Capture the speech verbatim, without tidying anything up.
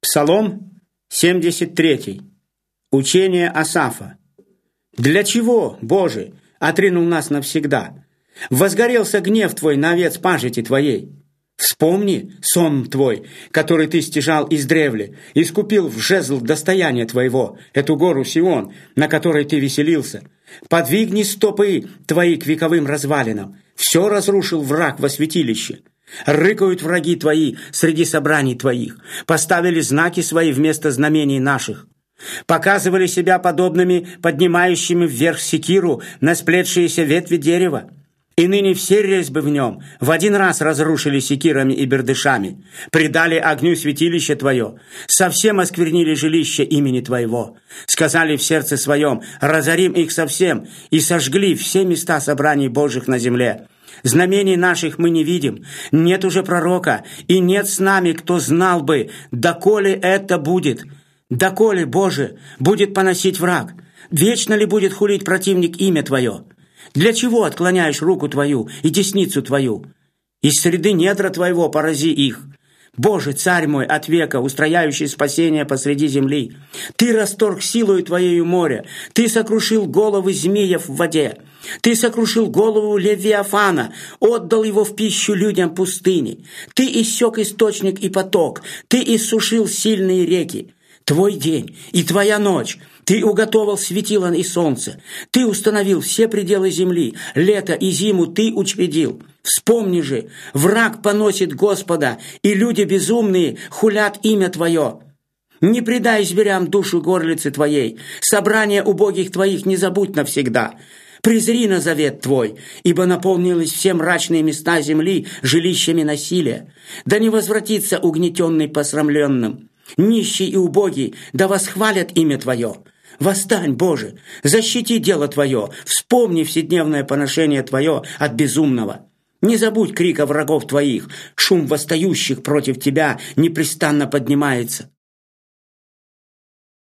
Псалом семьдесят три. Учение Асафа. «Для чего, Боже, отринул нас навсегда? Возгорелся гнев Твой на овец пажити Твоей. Вспомни сон Твой, который Ты стяжал издревле, искупил в жезл достояния Твоего, эту гору Сион, на которой Ты веселился. Подвигни стопы Твои к вековым развалинам. Все разрушил враг во святилище. Рыкают враги Твои среди собраний Твоих, поставили знаки свои вместо знамений наших. Показывали себя подобными поднимающими вверх секиру на сплетшиеся ветви дерева. И ныне все резьбы в нем в один раз разрушили секирами и бердышами, предали огню святилище Твое, совсем осквернили жилище имени Твоего. Сказали в сердце своем: разорим их совсем, и сожгли все места собраний Божьих на земле. Знамений наших мы не видим, нет уже пророка, и нет с нами, кто знал бы, доколе это будет. Доколе, Боже, будет поносить враг? Вечно ли будет хулить противник имя Твое? Для чего отклоняешь руку Твою и десницу Твою? Из среды недра Твоего порази их. Боже, Царь мой от века, устрояющий спасение посреди земли, Ты расторг силою Твоею море, Ты сокрушил головы змеев в воде, Ты сокрушил голову Левиафана, отдал его в пищу людям пустыни, Ты иссек источник и поток, Ты иссушил сильные реки. Твой день и Твоя ночь, Ты уготовил светило и солнце, Ты установил все пределы земли, лето и зиму Ты учредил. Вспомни же, враг поносит Господа, и люди безумные хулят имя Твое. Не предай зверям душу горлицы Твоей, собрание убогих Твоих не забудь навсегда. Презри на завет Твой, ибо наполнились все мрачные места земли жилищами насилия. Да не возвратится угнетенный посрамленным. Нищий и убогий, да восхвалят имя Твое. Восстань, Боже, защити дело Твое, вспомни вседневное поношение Твое от безумного. Не забудь крика врагов Твоих, шум восстающих против Тебя непрестанно поднимается.